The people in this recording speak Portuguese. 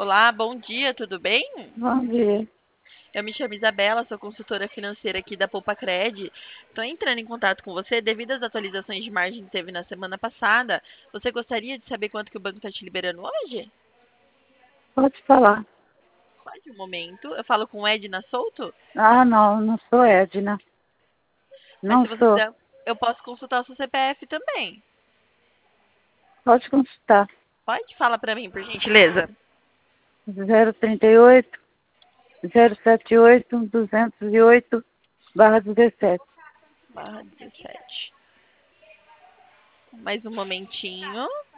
Olá, bom dia, tudo bem? Bom dia. Eu me chamo Isabela, sou consultora financeira aqui da Poupa-Cred. Estou entrando em contato com você devido às atualizações de margem que teve na semana passada. Você gostaria de saber quanto que o banco está te liberando hoje? Pode falar. Pode um momento. Eu falo com Edna Souto, Ah, não, não sou Edna. mas Não se você sou. quiser, eu posso consultar o seu CPF também. Pode consultar. Pode? Fala para mim, por gentileza. 038 078 208/17. /17. Mais um momentinho.